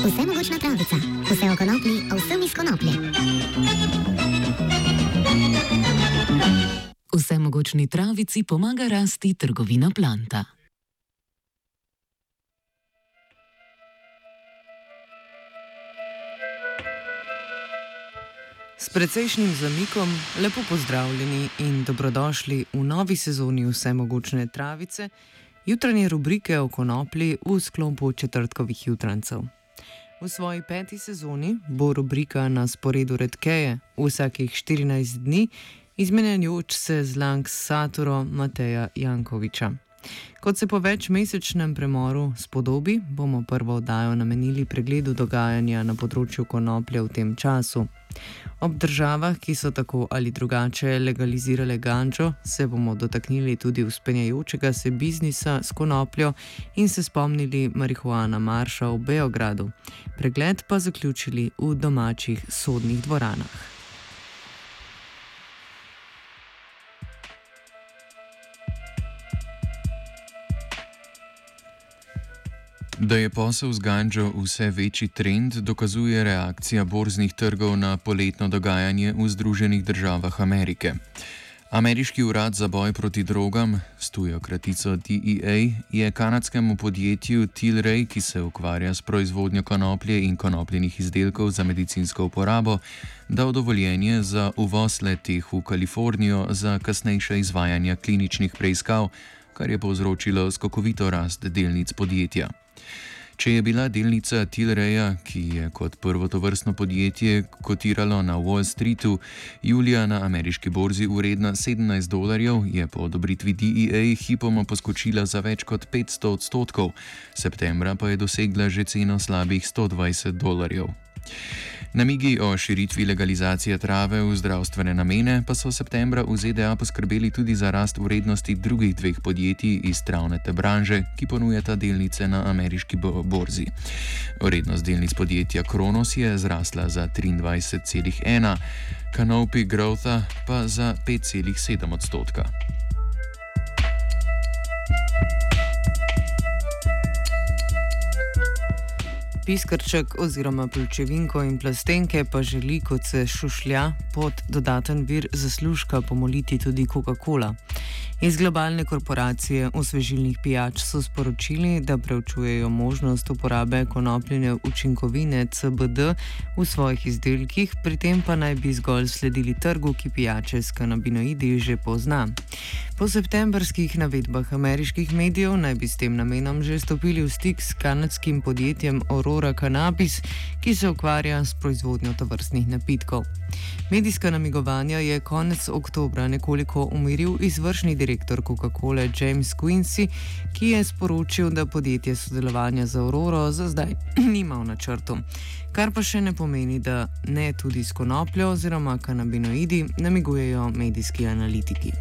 Vsemogočna travica, vse o konoplji, o vsem iz konoplje. Vsemogočni travici pomaga rasti trgovina planta. S precejšnjim zamikom lepo pozdravljeni in dobrodošli v novi sezoni Vsemogočne travice, jutranje rubrike o konoplji v sklopu četrtkovih jutrancev. V svoji 5. sezoni bo rubrika na sporedu redkeje vsakih 14 dni, izmenjajoč se z lanksatorjem Mateja Jankoviča. Kot se po večmesečnem premoru spodobi, bomo prvo oddajo namenili pregledu dogajanja na področju konoplje v tem času. Ob državah, ki so tako ali drugače legalizirale ganđo, se bomo dotaknili tudi vzpenjajočega se biznisa s konopljo in se spomnili marihuana marša v Beogradu. Pregled pa zaključili v domačih sodnih dvoranah. Da je posel z ganđo vse večji trend, dokazuje reakcija borznih trgov na poletno dogajanje v Združenih državah Amerike. Ameriški urad za boj proti drogam, s tujo kratico DEA, je kanadskemu podjetju Tilray, ki se ukvarja s proizvodnjo konoplje in konopljenih izdelkov za medicinsko uporabo, dal dovoljenje za uvoz le-teh v Kalifornijo za kasnejše izvajanje kliničnih preiskav, kar je povzročilo skokovito rast delnic podjetja. Če je bila delnica Tilraya, ki je kot prvo tovrstno podjetje kotiralo na Wall Streetu, julija na ameriški borzi vredna $17, je po odobritvi DEA hipoma poskočila za več kot 500%, septembra pa je dosegla že ceno slabih $120. Namigi o širitvi legalizacije trave v zdravstvene namene pa so septembra v ZDA poskrbeli tudi za rast vrednosti drugih dveh podjetij iz travnate branže, ki ponujata delnice na ameriški borzi. Vrednost delnic podjetja Kronos je zrasla za 23,1%, Canopy Growtha pa za 5,7%. Piskrček oziroma pločevinko in plastenke pa želi, kot se šušlja, pod dodaten vir zaslužka pomoliti tudi Coca-Cola. Iz globalne korporacije osvežilnih pijač so sporočili, da preučujejo možnost uporabe konopljine učinkovine CBD v svojih izdelkih, pri tem pa naj bi zgolj sledili trgu, ki pijače s kanabinoidi že pozna. Po septembrskih navedbah ameriških medijev naj bi s tem namenom že stopili v stik s kanadskim podjetjem Aurora Cannabis, ki se ukvarja s proizvodnjo tovrstnih napitkov. Medijska namigovanja je konec oktobra nekoliko umiril izvršni direktor Coca-Cole James Quincey, ki je sporočil, da podjetje sodelovanja z Auroro za zdaj nima v načrtu. Kar pa še ne pomeni, da ne tudi s konopljo oziroma kanabinoidi, namigujejo medijski analitiki.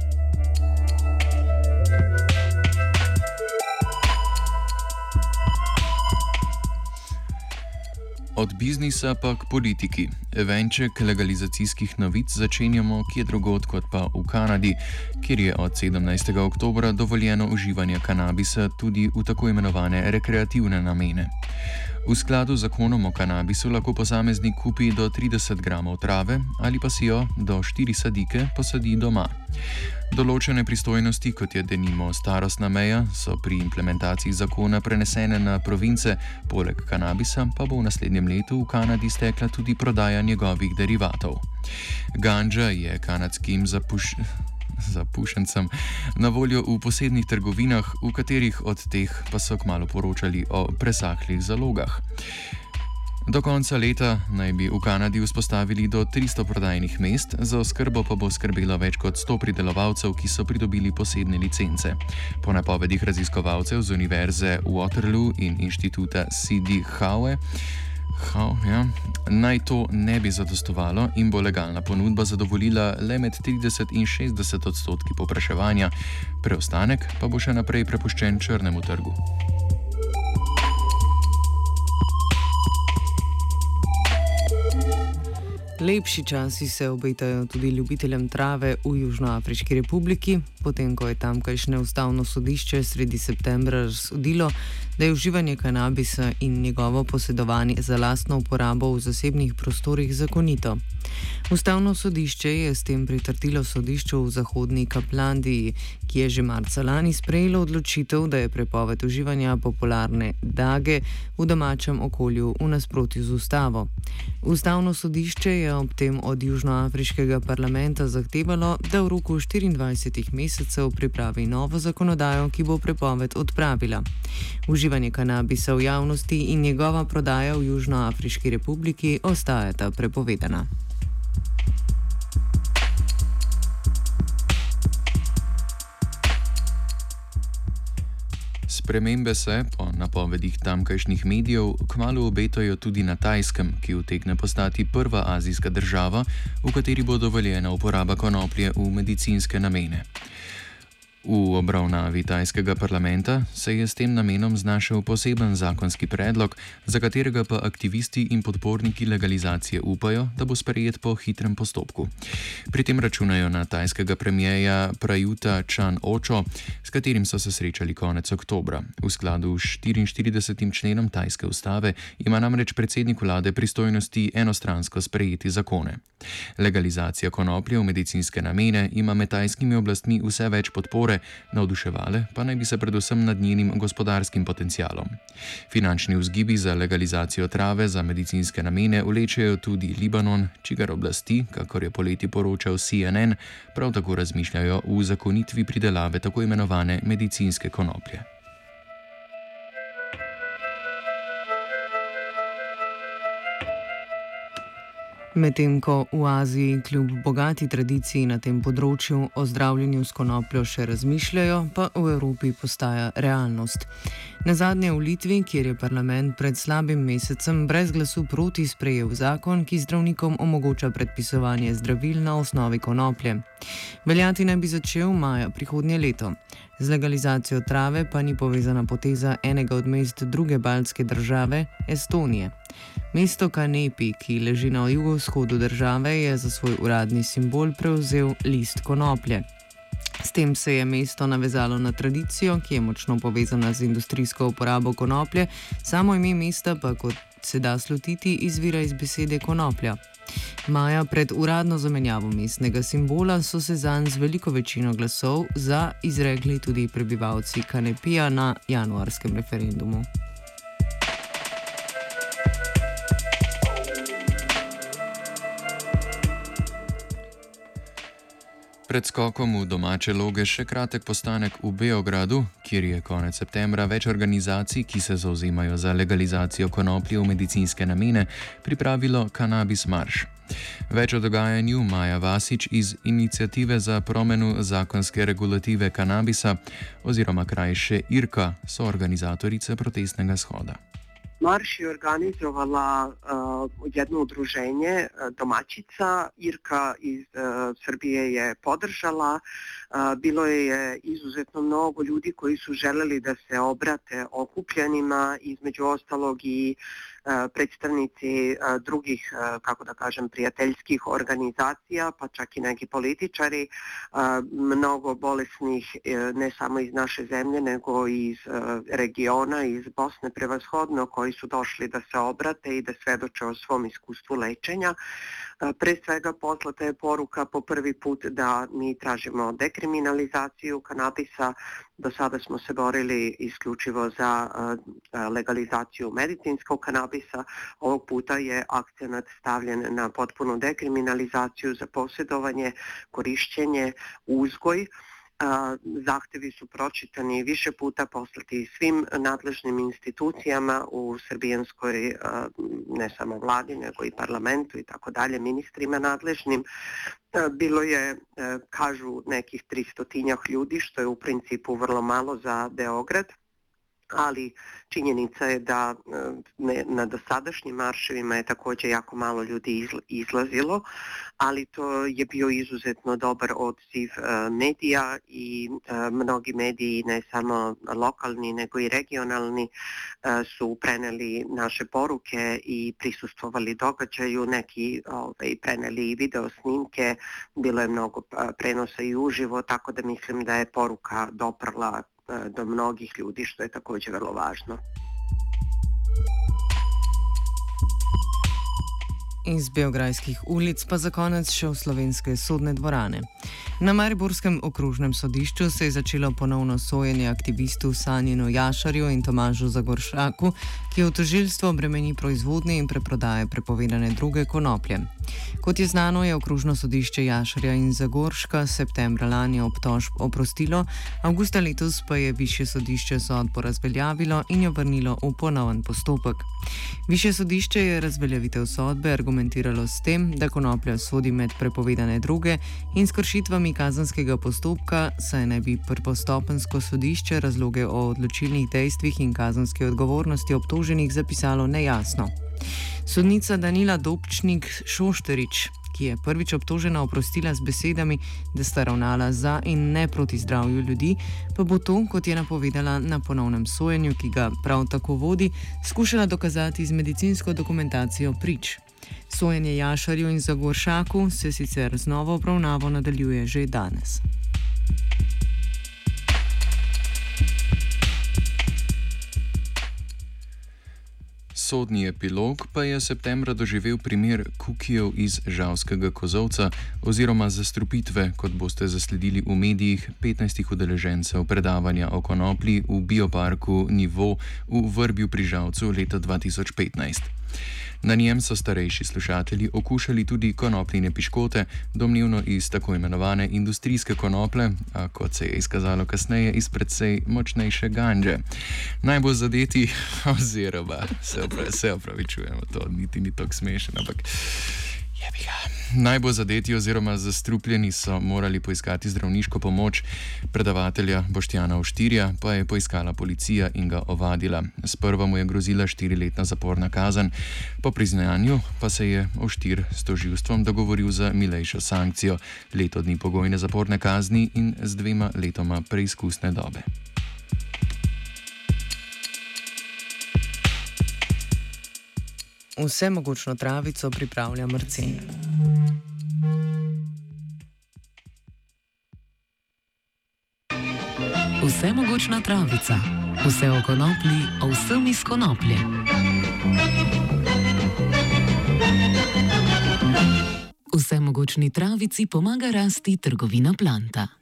Od biznisa pa k politiki. Venček legalizacijskih novic začenjamo kje drugod kot pa v Kanadi, kjer je od 17. oktobra dovoljeno uživanje kanabisa tudi v tako imenovane rekreativne namene. V skladu z zakonom o kanabisu lahko posameznik kupi do 30 gramov trave ali pa si jo do 4 sadike posadi doma. Določene pristojnosti, kot je denimo starostna meja, so pri implementaciji zakona prenesene na province, poleg kanabisa pa bo v naslednjem letu v Kanadi stekla tudi prodaja njegovih derivatov. Ganđa je kanadskim zapušencem na voljo v posebnih trgovinah, v katerih od teh pa so kmalu poročali o presahlih zalogah. Do konca leta naj bi v Kanadi vzpostavili do 300 prodajnih mest, za oskrbo pa bo skrbelo več kot 100 pridelovalcev, ki so pridobili posebne licence. Po napovedih raziskovalcev z Univerze Waterloo in inštituta CD Howe, naj to ne bi zadostovalo in bo legalna ponudba zadovoljila le med 30 in 60% povpraševanja, preostanek pa bo še naprej prepuščen črnemu trgu. Lepši časi se obetajo tudi ljubiteljem trave v Južnoafriški republiki, potem ko je tamkajšnje ustavno sodišče sredi septembra razsodilo, da je uživanje kanabisa in njegovo posedovanje za lastno uporabo v zasebnih prostorih zakonito. Ustavno sodišče je s tem pritrdilo sodišču v Zahodni Kaplandiji, ki je že marca lani sprejelo odločitev, da je prepoved uživanja popularne dage v domačem okolju v nasprotju z ustavo. Ustavno sodišče je ob tem od južnoafriškega parlamenta zahtevalo, da v roku 24 mesecev pripravi novo zakonodajo, ki bo prepoved odpravila. Uživanje kanabisa v javnosti in njegova prodaja v Južnoafriški republiki ostajata prepovedana. Spremembe se, po napovedih tamkajšnjih medijev, kmalu obetajo tudi na Tajskem, ki utegne postati prva azijska država, v kateri bo dovoljena uporaba konoplje v medicinske namene. V obravnavi tajskega parlamenta se je s tem namenom znašel poseben zakonski predlog, za katerega pa aktivisti in podporniki legalizacije upajo, da bo sprejet po hitrem postopku. Pri tem računajo na tajskega premierja Prayuta Chan-ocha, s katerim so se srečali konec oktobra. V skladu s 44. členom tajske ustave ima namreč predsednik vlade pristojnosti enostransko sprejeti zakone. Legalizacija konoplje v medicinske namene ima med tajskimi oblastmi vse več podpore, navduševale pa naj bi se predvsem nad njenim gospodarskim potencialom. Finančni vzgibi za legalizacijo trave za medicinske namene vlečejo tudi Libanon, čigar oblasti, kakor je poleti poročal CNN, prav tako razmišljajo o uzakonitvi pridelave tako imenovane medicinske konoplje. Medtem ko v Aziji kljub bogati tradiciji na tem področju o zdravljenju s konopljo še razmišljajo, pa v Evropi postaja realnost. Nazadnje v Litvi, kjer je parlament pred slabim mesecem brez glasu proti sprejel zakon, ki zdravnikom omogoča predpisovanje zdravil na osnovi konoplje. Veljati naj bi začel maja prihodnje leto. Z legalizacijo trave pa ni povezana poteza enega od mest druge baltske države, Estonije. Mesto Kanepi, ki leži na jugovzhodu države, je za svoj uradni simbol prevzel list konoplje. S tem se je mesto navezalo na tradicijo, ki je močno povezana z industrijsko uporabo konoplje, samo ime mesta pa, kot se da slutiti, izvira iz besede konoplja. Maja pred uradno zamenjavo mestnega simbola so se zanj z veliko večino glasov za izrekli tudi prebivalci Kanepija na januarskem referendumu. Pred skokom v domače loge še kratek postanek v Beogradu, kjer je konec septembra več organizacij, ki se zauzemajo za legalizacijo konoplje v medicinske namene, pripravilo Cannabis Marš. Več o dogajanju Maja Vasič iz Iniciative za promenu zakonske regulative kanabisa oziroma krajše IRKA, soorganizatorice protestnega shoda. Marš je organizovala jedno udruženje domaćica, IRKA iz Srbije je podržala. Bilo je izuzetno mnogo ljudi koji su želeli da se obrate okupljenima, između ostalog i predstavnici drugih, kako da kažem, prijateljskih organizacija, pa čak i neki političari, mnogo bolesnih ne samo iz naše zemlje, nego iz regiona, iz Bosne prevashodno, koji su došli da se obrate i da svedoče o svom iskustvu lečenja. Pre svega poslata je poruka po prvi put da mi tražimo dekriminalizaciju kanabisa. Do sada smo se borili isključivo za legalizaciju medicinskog kanabisa. Ovog puta je akcenat stavljen na potpunu dekriminalizaciju za posjedovanje, korišćenje, uzgoj. Zahtevi su pročitani više puta, poslati svim nadležnim institucijama u srbijanskoj, ne samo vladi, nego i parlamentu i tako dalje, ministrima nadležnim. Bilo je, kažu, nekih 300 ljudi, što je u principu vrlo malo za Beograd. Ali činjenica je da na dosadašnjim marševima je također jako malo ljudi izlazilo, ali to je bio izuzetno dobar odziv medija i mnogi mediji, ne samo lokalni nego i regionalni, su preneli naše poruke i prisustvovali događaju, neki preneli i video snimke, bilo je mnogo prenosa i uživo, tako da mislim da je poruka doprla do mnogih ljudi, što je također vrlo važno. Iz beograjskih ulic pa za konec še v slovenske sodne dvorane. Na Mariborskem okrožnem sodišču se je začelo ponovno sojenje aktivistu Sanjinu Jašarju in Tomažu Zagoršaku, ki je v tožilstvo bremeni proizvodnje in preprodaje prepovedane druge konoplje. Kot je znano, je okrožno sodišče Jašarja in Zagorška septembra lani obtožb oprostilo, avgusta letos pa je višje sodišče sodbo razveljavilo in jo vrnilo v ponoven postopek. Višje sodišče je razveljavitev sodbe argumentiralo s tem, da konoplja sodi med prepovedane droge in s kršitvami kazenskega postopka, saj naj bi prvostopenjsko sodišče razloge o odločilnih dejstvih in kazenski odgovornosti obtoženih zapisalo nejasno. Sodnica Danila Dobčnik-Šošterič, ki je prvič obtožena, oprostila z besedami, da sta ravnala za in ne proti zdravju ljudi, pa bo to, kot je napovedala na ponovnem sojenju, ki ga prav tako vodi, skušala dokazati z medicinsko dokumentacijo prič. Sojenje Jašarju in Zagoršaku se sicer z novo obravnavo nadaljuje že danes. Sodni epilog pa je septembra doživel primer kukijev iz Žalskega Kozolca oziroma zastrupitve, kot boste zasledili v medijih, 15 udeležencev predavanja o konoplji v bioparku Nivo v Vrbju pri Žalcu leta 2015. Na njem so starejši slušatelji okušali tudi konopljine piškote, domnevno iz tako imenovane industrijske konoplje, a kot se je izkazalo kasneje, iz precej močnejše gandže. Najbolj zadeti, oziroma se opravičujemo, to niti ni tako smešno, ampak jebi ga. Najbolj zadeti oziroma zastrupljeni so morali poiskati zdravniško pomoč, predavatelja Boštjana Oštirja pa je poiskala policija in ga ovadila. Sprva mu je grozila 4-letna zaporna kazen, po priznanju pa se je Oštir s tožilstvom dogovoril za milejšo sankcijo, leto dni pogojne zaporne kazni in z 2 letoma preizkusne dobe. Vse mogočno travico pripravlja Marcin. Vse mogočna travica, vse o konoplji, o vsem iz konoplje. Vse mogočni travici pomaga rasti trgovina Planta.